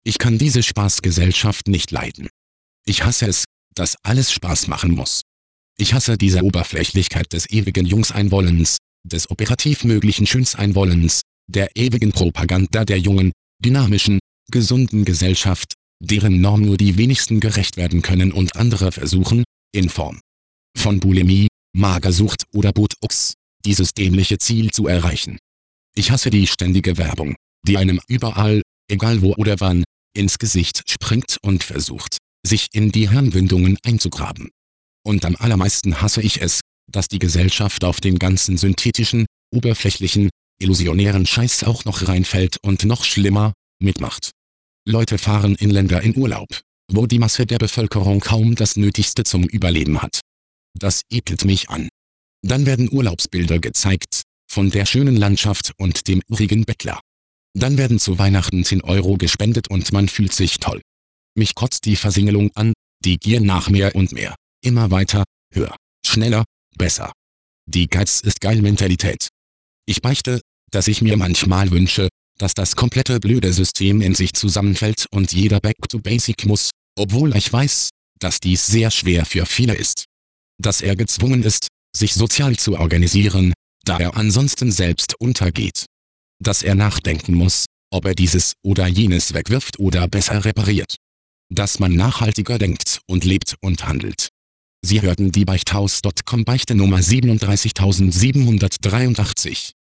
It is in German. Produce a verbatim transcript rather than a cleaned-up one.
Ich kann diese Spaßgesellschaft nicht leiden. Ich hasse es, dass alles Spaß machen muss. Ich hasse diese Oberflächlichkeit des ewigen Jungseinwollens, des operativ möglichen Schönseinwollens, der ewigen Propaganda der jungen, dynamischen, gesunden Gesellschaft, deren Norm nur die wenigsten gerecht werden können und andere versuchen, in Form von Bulimie, Magersucht oder Botox, dieses dämliche Ziel zu erreichen. Ich hasse die ständige Werbung, die einem überall, egal wo oder wann, ins Gesicht springt und versucht, sich in die Hirnwindungen einzugraben. Und am allermeisten hasse ich es, dass die Gesellschaft auf den ganzen synthetischen, oberflächlichen, illusionären Scheiß auch noch reinfällt und noch schlimmer, mitmacht. Leute fahren in Länder in Urlaub, wo die Masse der Bevölkerung kaum das Nötigste zum Überleben hat. Das ekelt mich an. Dann werden Urlaubsbilder gezeigt, von der schönen Landschaft und dem urigen Bettler. Dann werden zu Weihnachten zehn Euro gespendet und man fühlt sich toll. Mich kotzt die Versingelung an, die Gier nach mehr und mehr, immer weiter, höher, schneller, besser. Die Geiz ist geil Mentalität. Ich beichte, dass ich mir manchmal wünsche, dass das komplette blöde System in sich zusammenfällt und jeder back to basic muss, obwohl ich weiß, dass dies sehr schwer für viele ist. Dass er gezwungen ist, sich sozial zu organisieren, da er ansonsten selbst untergeht. Dass er nachdenken muss, ob er dieses oder jenes wegwirft oder besser repariert. Dass man nachhaltiger denkt und lebt und handelt. Sie hörten die Beichthaus Punkt com Beichte Nummer siebenunddreißigtausendsiebenhundertdreiundachtzig.